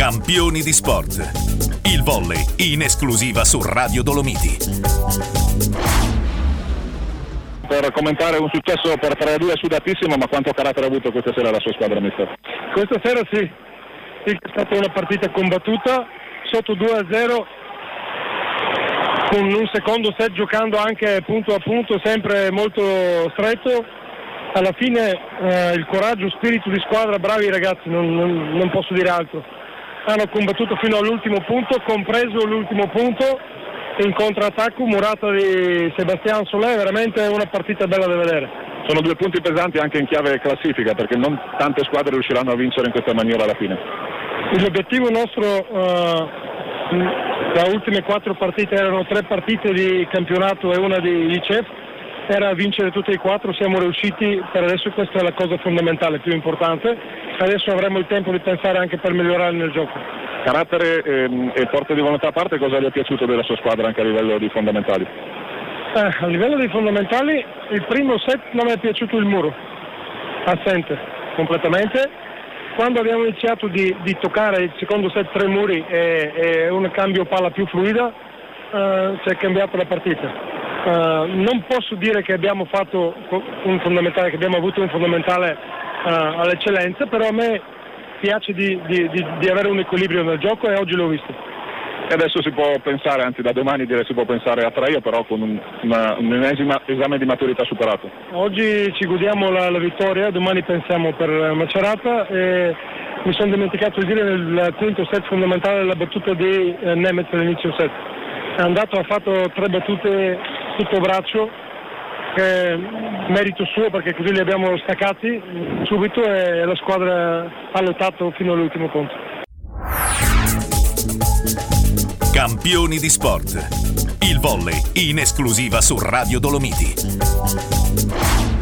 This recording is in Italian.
Campioni di sport. Il volley in esclusiva su Radio Dolomiti. Per commentare un successo per 3-2 sudatissimo, ma quanto carattere ha avuto questa sera la sua squadra, mister? Questa sera sì, è stata una partita combattuta, sotto 2-0, con un secondo set giocando anche punto a punto, sempre molto stretto. Alla fine il coraggio, spirito di squadra, bravi ragazzi, non posso dire altro. Hanno combattuto fino all'ultimo punto, compreso l'ultimo punto, in contrattacco, murata di Sebastian Solé, veramente una partita bella da vedere. Sono 2 punti pesanti anche in chiave classifica, perché non tante squadre riusciranno a vincere in questa maniera alla fine. L'obiettivo nostro, le ultime 4 partite erano 3 partite di campionato e una di CEF, era vincere tutte e 4, siamo riusciti, per adesso questa è la cosa fondamentale, più importante, adesso avremo il tempo di pensare anche per migliorare nel gioco. Carattere e forza di volontà a parte, cosa gli è piaciuto della sua squadra anche a livello di fondamentali? A livello di fondamentali, il primo set non mi è piaciuto il muro, assente completamente. Quando abbiamo iniziato di toccare il secondo set 3 muri e un cambio palla più fluida, si è cambiata la partita. Non posso dire che abbiamo fatto un fondamentale, che abbiamo avuto un fondamentale all'eccellenza, però a me piace di avere un equilibrio nel gioco e oggi l'ho visto. E adesso si può pensare, anzi da domani direi si può pensare a Traia, però con un ennesimo esame di maturità superato. Oggi ci godiamo la vittoria, domani pensiamo per Macerata e mi sono dimenticato di dire nel quinto set fondamentale la battuta di Nemeth all'inizio set. È andato, ha fatto 3 battute tutto braccio, merito suo perché così li abbiamo staccati subito e la squadra ha lottato fino all'ultimo punto. Campioni di sport. Il volley in esclusiva su Radio Dolomiti.